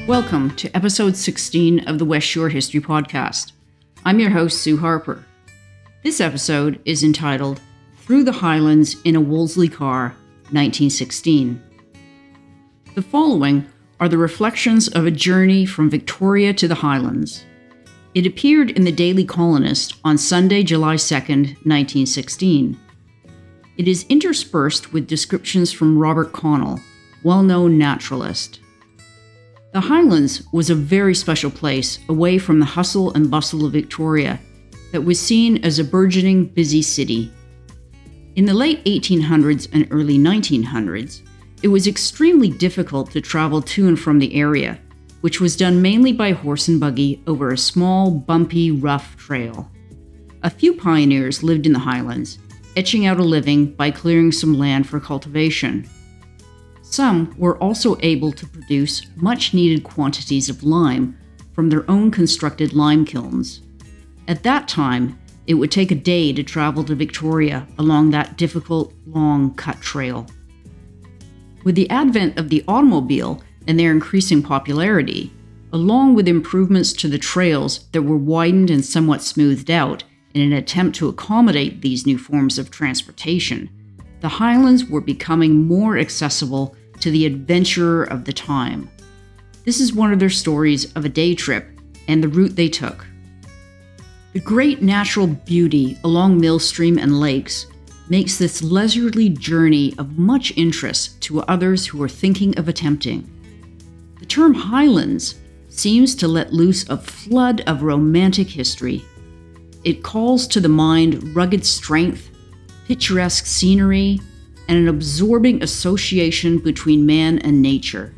Welcome to episode 16 of the West Shore History Podcast. I'm your host, Sue Harper. This episode is entitled Through the Highlands in a Wolseley Car, 1916. The following are the reflections of a journey from Victoria to the Highlands. It appeared in the Daily Colonist on Sunday, July 2nd, 1916. It is interspersed with descriptions from Robert Connell, well-known naturalist. The Highlands was a very special place away from the hustle and bustle of Victoria that was seen as a burgeoning, busy city. In the late 1800s and early 1900s, it was extremely difficult to travel to and from the area, which was done mainly by horse and buggy over a small, bumpy, rough trail. A few pioneers lived in the Highlands, etching out a living by clearing some land for cultivation. Some were also able to produce much-needed quantities of lime from their own constructed lime kilns. At that time, it would take a day to travel to Victoria along that difficult, long cut trail. With the advent of the automobile and their increasing popularity, along with improvements to the trails that were widened and somewhat smoothed out in an attempt to accommodate these new forms of transportation, the Highlands were becoming more accessible to the adventurer of the time. This is one of their stories of a day trip and the route they took. The great natural beauty along mill stream and lakes makes this leisurely journey of much interest to others who are thinking of attempting. The term Highlands seems to let loose a flood of romantic history. It calls to the mind rugged strength, picturesque scenery, and an absorbing association between man and nature.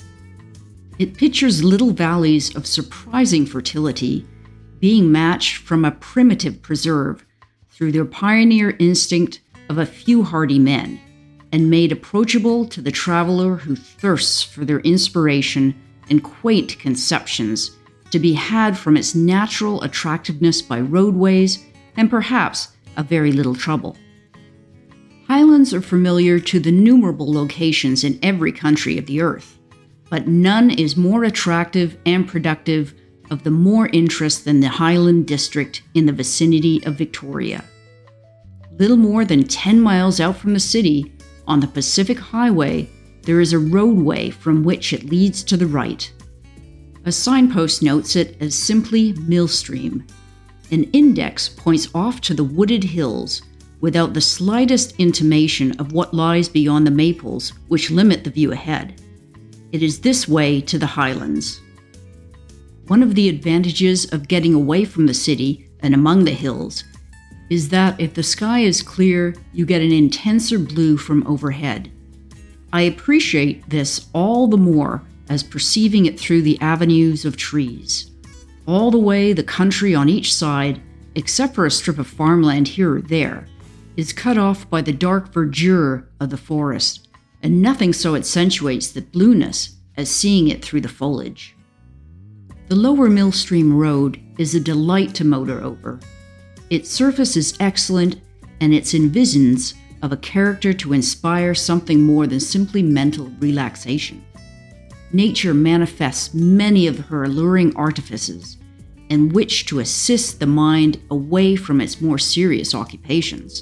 It pictures little valleys of surprising fertility being matched from a primitive preserve through their pioneer instinct of a few hardy men, and made approachable to the traveler who thirsts for their inspiration and quaint conceptions to be had from its natural attractiveness by roadways and perhaps a very little trouble. Highlands are familiar to the numerable locations in every country of the earth, but none is more attractive and productive of the more interest than the Highland district in the vicinity of Victoria. Little more than 10 miles out from the city, on the Pacific Highway, there is a roadway from which it leads to the right. A signpost notes it as simply Millstream. An index points off to the wooded hills, without the slightest intimation of what lies beyond the maples which limit the view ahead. It is this way to the Highlands. One of the advantages of getting away from the city and among the hills is that if the sky is clear, you get an intenser blue from overhead. I appreciate this all the more as perceiving it through the avenues of trees. All the way the country on each side, except for a strip of farmland here or there, is cut off by the dark verdure of the forest, and nothing so accentuates the blueness as seeing it through the foliage. The lower Millstream Road is a delight to motor over. Its surface is excellent, and its envisions of a character to inspire something more than simply mental relaxation. Nature manifests many of her alluring artifices, in which to assist the mind away from its more serious occupations.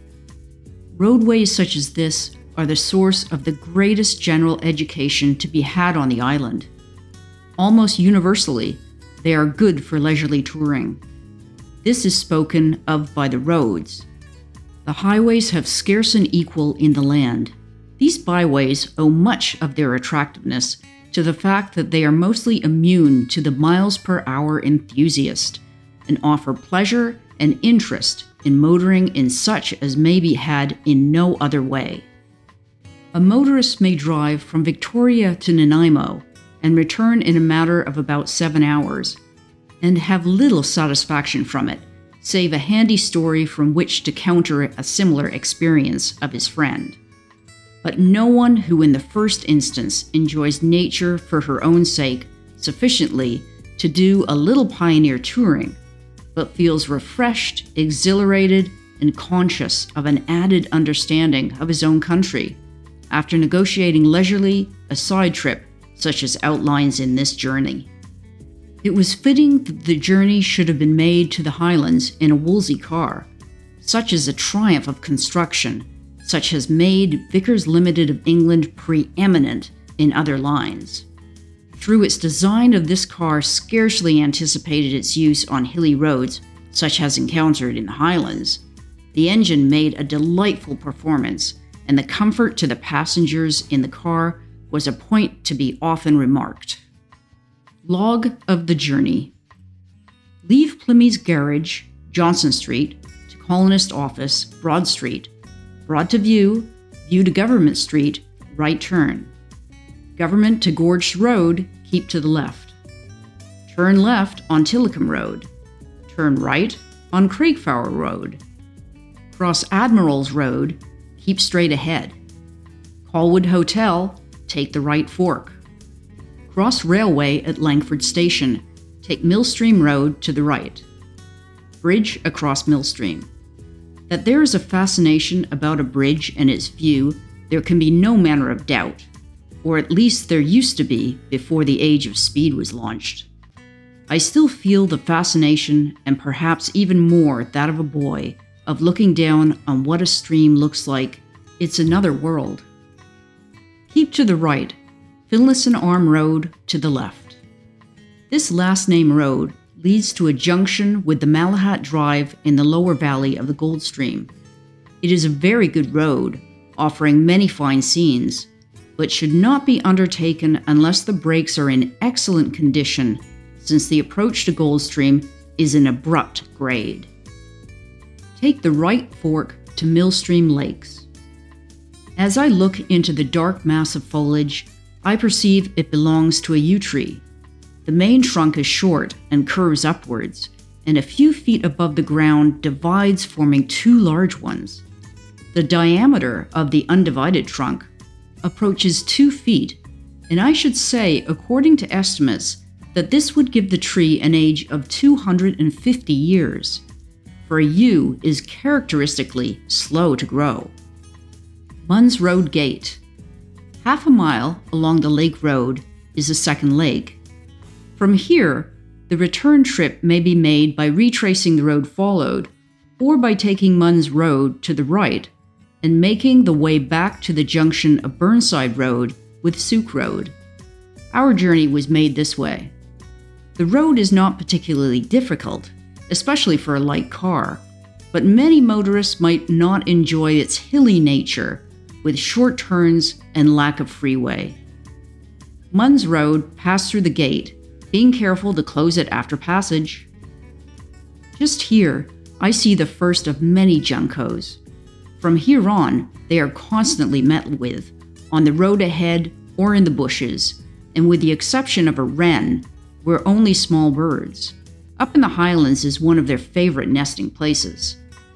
Roadways such as this are the source of the greatest general education to be had on the island. Almost universally, they are good for leisurely touring. This is spoken of by the roads. The highways have scarce an equal in the land. These byways owe much of their attractiveness to the fact that they are mostly immune to the miles per hour enthusiast and offer pleasure and interest in motoring in such as may be had in no other way. A motorist may drive from Victoria to Nanaimo and return in a matter of about 7 hours, and have little satisfaction from it, save a handy story from which to counter a similar experience of his friend. But no one who in the first instance enjoys nature for her own sake sufficiently to do a little pioneer touring, but feels refreshed, exhilarated, and conscious of an added understanding of his own country, after negotiating leisurely a side trip such as outlines in this journey. It was fitting that the journey should have been made to the Highlands in a Wolseley car. Such is a triumph of construction, such has made Vickers Limited of England preeminent in other lines. Through its design of this car scarcely anticipated its use on hilly roads, such as encountered in the Highlands. The engine made a delightful performance, and the comfort to the passengers in the car was a point to be often remarked. Log of the journey. Leave Plimmy's Garage, Johnson Street, to Colonist Office, Broad Street. Broad to View, View to Government Street, right turn. Government to Gorge Road, keep to the left. Turn left on Tillicum Road. Turn right on Craigflower Road. Cross Admiral's Road, keep straight ahead. Colwood Hotel, take the right fork. Cross Railway at Langford Station, take Millstream Road to the right. Bridge across Millstream. That there is a fascination about a bridge and its view, there can be no manner of doubt, or at least there used to be before the age of speed was launched. I still feel the fascination, and perhaps even more that of a boy, of looking down on what a stream looks like. It's another world. Keep to the right, Finlayson Arm Road to the left. This last name road leads to a junction with the Malahat Drive in the lower valley of the Goldstream. It is a very good road, offering many fine scenes, but should not be undertaken unless the brakes are in excellent condition, since the approach to Goldstream is an abrupt grade. Take the right fork to Millstream Lakes. As I look into the dark mass of foliage, I perceive it belongs to a yew tree. The main trunk is short and curves upwards, and a few feet above the ground divides, forming two large ones. The diameter of the undivided trunk approaches 2 feet, and I should say, according to estimates, that this would give the tree an age of 250 years, for a yew is characteristically slow to grow. Munns Road Gate. Half a mile along the lake road is a second lake. From here, the return trip may be made by retracing the road followed, or by taking Munns Road to the right and making the way back to the junction of Burnside Road with Sook Road. Our journey was made this way. The road is not particularly difficult, especially for a light car, but many motorists might not enjoy its hilly nature with short turns and lack of freeway. Munns Road passed through the gate, being careful to close it after passage. Just here, I see the first of many juncos. From here on, they are constantly met with, on the road ahead or in the bushes, and with the exception of a wren, were only small birds. Up in the Highlands is one of their favorite nesting places.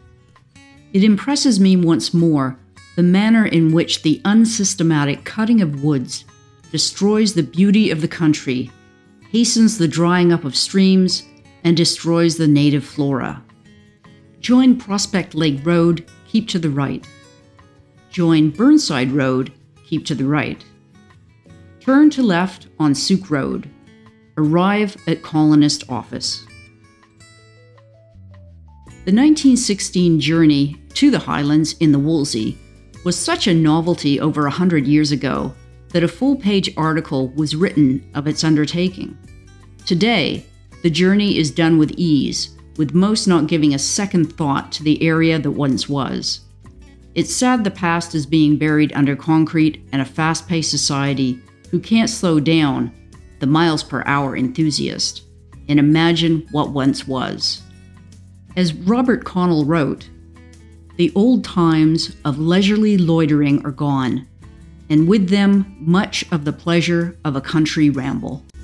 It impresses me once more the manner in which the unsystematic cutting of woods destroys the beauty of the country, hastens the drying up of streams, and destroys the native flora. Join Prospect Lake Road, keep to the right. Join Burnside Road, keep to the right. Turn to left on Sook Road. Arrive at Colonist Office. The 1916 journey to the Highlands in the Wolseley was such a novelty over 100 years ago that a full-page article was written of its undertaking. Today, the journey is done with ease, with most not giving a second thought to the area that once was. It's sad the past is being buried under concrete and a fast-paced society who can't slow down the miles-per-hour enthusiast and imagine what once was. As Robert Connell wrote, "The old times of leisurely loitering are gone, and with them much of the pleasure of a country ramble."